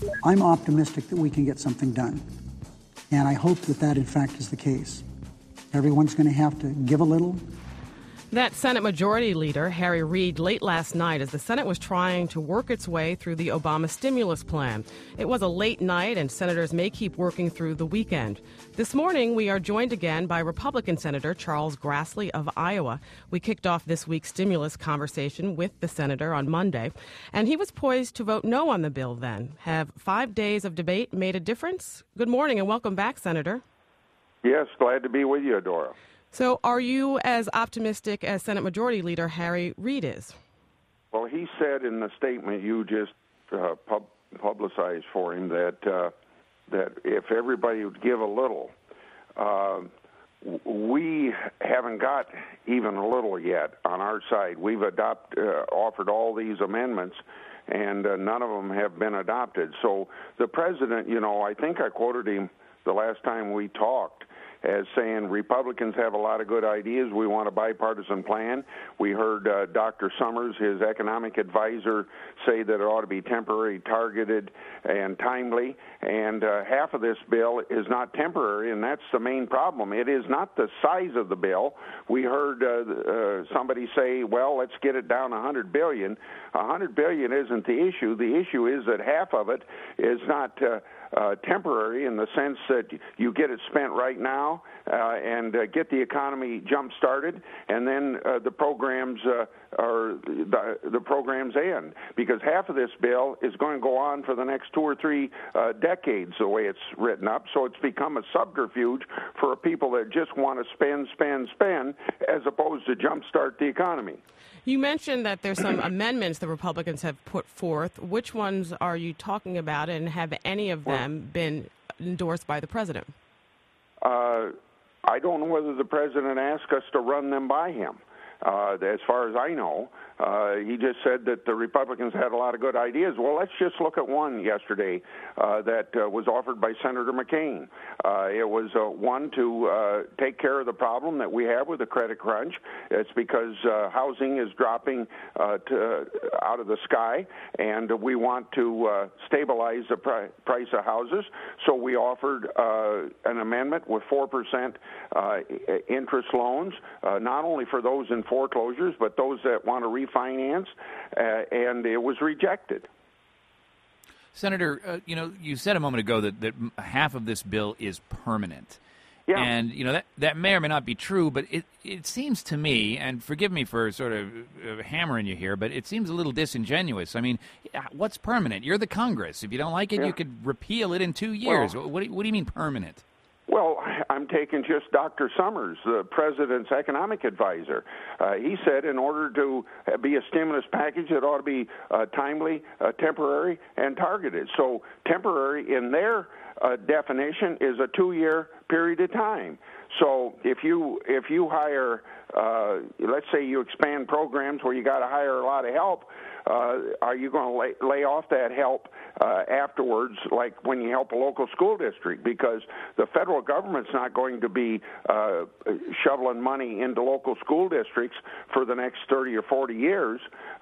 I'm optimistic that we can get something done. And I hope that that, in fact, is the case. Everyone's going to have to give a little. That Senate Majority Leader, Harry Reid, late last night as the Senate was trying to work its way through the Obama stimulus plan. It was a late night, and senators may keep working through the weekend. This morning, we are joined again by Republican Senator Charles Grassley of Iowa. We kicked off this week's stimulus conversation with the senator on Monday, and he was poised to vote no on the bill then. Have 5 days of debate made a difference? Good morning and welcome back, Senator. Yes, glad to be with you, Dora. So are you as optimistic as Senate Majority Leader Harry Reid is? Well, he said in the statement you just publicized for him that if everybody would give a little, we haven't got even a little yet on our side. We've offered all these amendments, and none of them have been adopted. So the president, I think I quoted him the last time we talked as saying Republicans have a lot of good ideas. We want a bipartisan plan. We heard Dr. Summers, his economic advisor, say that it ought to be temporary, targeted, and timely. And half of this bill is not temporary, and that's the main problem. It is not the size of the bill. We heard somebody say, well, let's get it down $100 billion. $100 billion isn't the issue. The issue is that half of it is not temporary in the sense that you get it spent right now and get the economy jump-started, and then the programs the programs end, because half of this bill is going to go on for the next 2 or 3 decades the way it's written up. So it's become a subterfuge for people that just want to spend, as opposed to jump-start the economy. You mentioned that there's some amendments the Republicans have put forth. Which ones are you talking about, and have any of them been endorsed by the president? I don't know whether the president asked us to run them by him. As far as I know, he just said that the Republicans had a lot of good ideas. Well, let's just look at one yesterday that was offered by Senator McCain. It was one to take care of the problem that we have with the credit crunch. It's because housing is dropping out of the sky, and we want to stabilize the price of houses. So we offered an amendment with 4% interest loans, not only for those in foreclosures, but those that want to refinance, and it was rejected. Senator, you said a moment ago that half of this bill is permanent. Yeah. And, that may or may not be true, but it seems to me, and forgive me for sort of hammering you here, but it seems a little disingenuous. I mean, what's permanent? You're the Congress. If you don't like it, you could repeal it in 2 years. Well, what do you mean permanent? Well, I'm taking just Dr. Summers, the president's economic advisor. He said in order to be a stimulus package, it ought to be timely, temporary, and targeted. So temporary in their definition is a 2-year period of time. So if you hire, let's say you expand programs where you got to hire a lot of help, are you going to lay off that help afterwards, like when you help a local school district? Because the federal government's not going to be shoveling money into local school districts for the next 30 or 40 years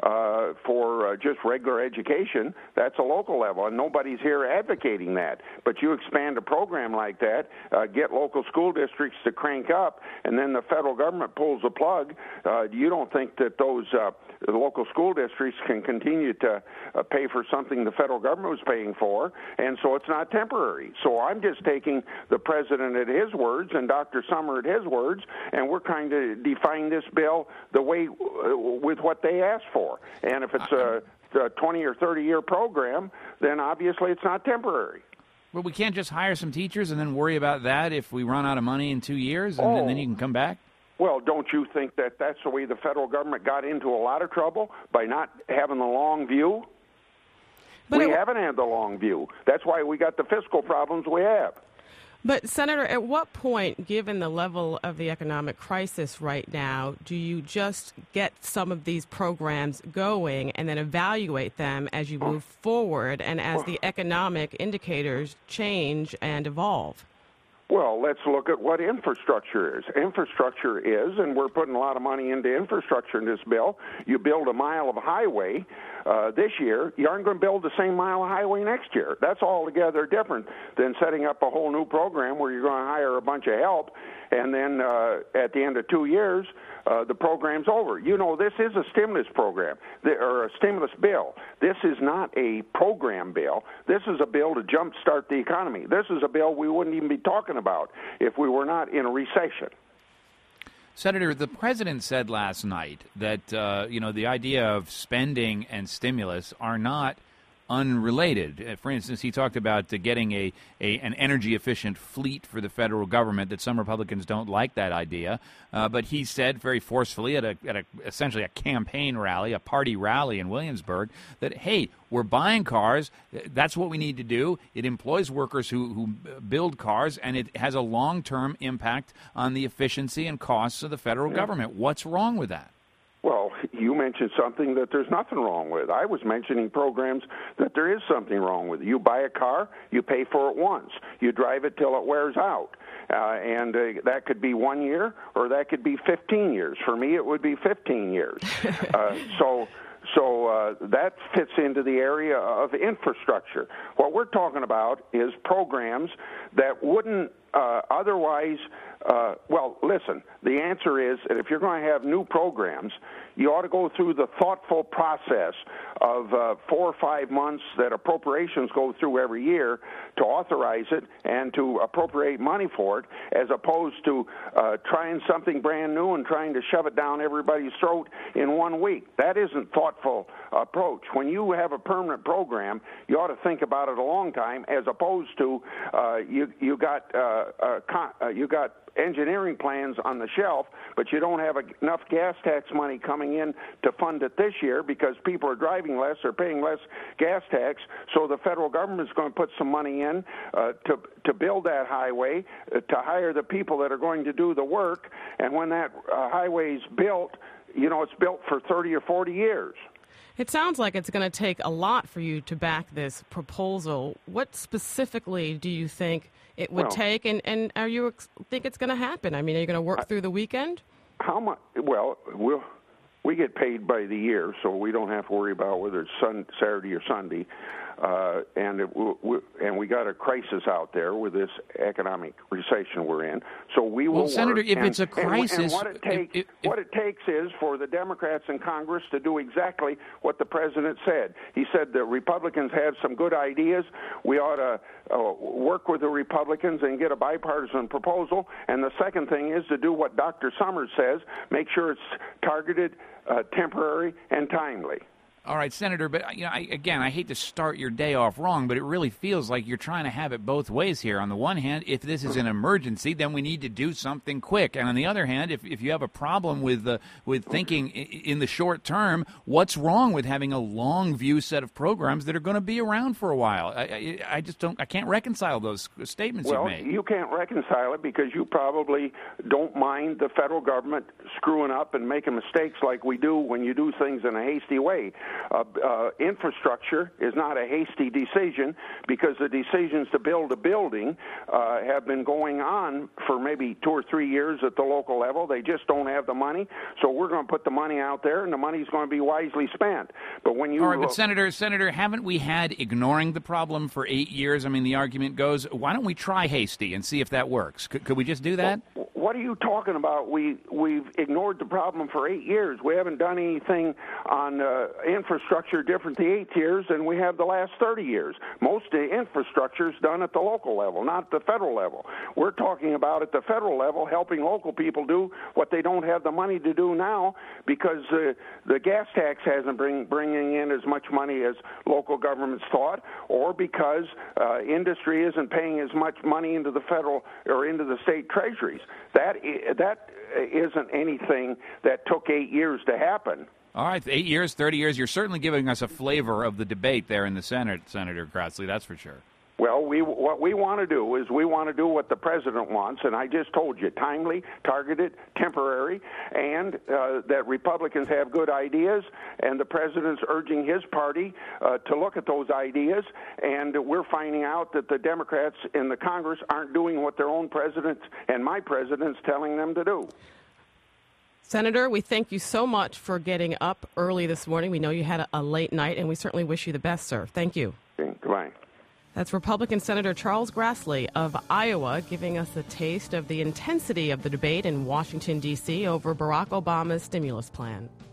for just regular education. That's a local level, and nobody's here advocating that. But you expand a program like that, get local school districts to crank up, and then the federal government pulls the plug. You don't think that those the local school districts can continue to pay for something the federal government was paying for, and so it's not temporary. So I'm just taking the president at his words and Dr. Summer at his words, and we're trying to define this bill the way with what they asked for. And if it's a 20 or 30-year program, then obviously it's not temporary. Well, we can't just hire some teachers and then worry about that if we run out of money in 2 years, and then you can come back? Well, don't you think that that's the way the federal government got into a lot of trouble, by not having the long view? But we haven't had the long view. That's why we got the fiscal problems we have. But, Senator, at what point, given the level of the economic crisis right now, do you just get some of these programs going and then evaluate them as you move forward and as the economic indicators change and evolve? Well, let's look at what infrastructure is. Infrastructure is, and we're putting a lot of money into infrastructure in this bill. You build a mile of highway this year, you aren't going to build the same mile of highway next year. That's altogether different than setting up a whole new program where you're going to hire a bunch of help, and then at the end of 2 years, the program's over. You know, this is a stimulus program, or a stimulus bill. This is not a program bill. This is a bill to jumpstart the economy. This is a bill we wouldn't even be talking about if we were not in a recession. Senator, the president said last night that, the idea of spending and stimulus are not unrelated. For instance, he talked about getting an energy-efficient fleet for the federal government, that some Republicans don't like that idea. But he said very forcefully at essentially a campaign rally, a party rally in Williamsburg, that, hey, we're buying cars. That's what we need to do. It employs workers who build cars, and it has a long-term impact on the efficiency and costs of the federal government. What's wrong with that? Well, you mentioned something that there's nothing wrong with. I was mentioning programs that there is something wrong with. You buy a car, you pay for it once. You drive it till it wears out. And that could be 1 year or that could be 15 years. For me, it would be 15 years. So that fits into the area of infrastructure. What we're talking about is programs that wouldn't otherwise, well, listen, the answer is that if you're going to have new programs, you ought to go through the thoughtful process of 4 or 5 months that appropriations go through every year to authorize it and to appropriate money for it, as opposed to trying something brand new and trying to shove it down everybody's throat in 1 week. That isn't thoughtful approach. When you have a permanent program, you ought to think about it a long time, as opposed to you got engineering plans on the shelf, but you don't have enough gas tax money coming in to fund it this year because people are driving less or paying less gas tax. So the federal government is going to put some money in to build that highway, to hire the people that are going to do the work. And when that highway is built, it's built for 30 or 40 years. It sounds like it's going to take a lot for you to back this proposal. What specifically do you think it would take, and are you think it's going to happen? I mean, are you going to work through the weekend? How much? Well, we get paid by the year, so we don't have to worry about whether it's Saturday or Sunday. And we got a crisis out there with this economic recession we're in. So we will. Well, Senator, work. If it's a crisis, what it takes is for the Democrats in Congress to do exactly what the president said. He said the Republicans have some good ideas. We ought to work with the Republicans and get a bipartisan proposal. And the second thing is to do what Dr. Summers says: make sure it's targeted, temporary, and timely. All right, Senator, but I hate to start your day off wrong, but it really feels like you're trying to have it both ways here. On the one hand, if this is an emergency, then we need to do something quick. And on the other hand, if you have a problem with thinking in the short term, what's wrong with having a long view set of programs that are going to be around for a while? I can't reconcile those statements you've made. Well, you can't reconcile it because you probably don't mind the federal government screwing up and making mistakes like we do when you do things in a hasty way. Infrastructure is not a hasty decision because the decisions to build a building have been going on for maybe 2 or 3 years at the local level. They just don't have the money, so we're going to put the money out there, and the money's going to be wisely spent. But when you all right, but Senator, haven't we had ignoring the problem for 8 years? I mean, the argument goes, why don't we try hasty and see if that works? Could we just do that? Well, what are you talking about? We've ignored the problem for 8 years. We haven't done anything on infrastructure different the 8 years than we have the last 30 years. Most of the infrastructure is done at the local level, not at the federal level. We're talking about at the federal level helping local people do what they don't have the money to do now because the gas tax hasn't bringing in as much money as local governments thought, or because industry isn't paying as much money into the federal or into the state treasuries. That isn't anything that took 8 years to happen. All right, 8 years, 30 years. You're certainly giving us a flavor of the debate there in the Senate, Senator Grassley, that's for sure. Well, what we want to do is we want to do what the president wants, and I just told you, timely, targeted, temporary, and that Republicans have good ideas, and the president's urging his party to look at those ideas, and we're finding out that the Democrats in the Congress aren't doing what their own presidents and my president's telling them to do. Senator, we thank you so much for getting up early this morning. We know you had a late night, and we certainly wish you the best, sir. Thank you. Okay, goodbye. That's Republican Senator Charles Grassley of Iowa giving us a taste of the intensity of the debate in Washington, D.C. over Barack Obama's stimulus plan.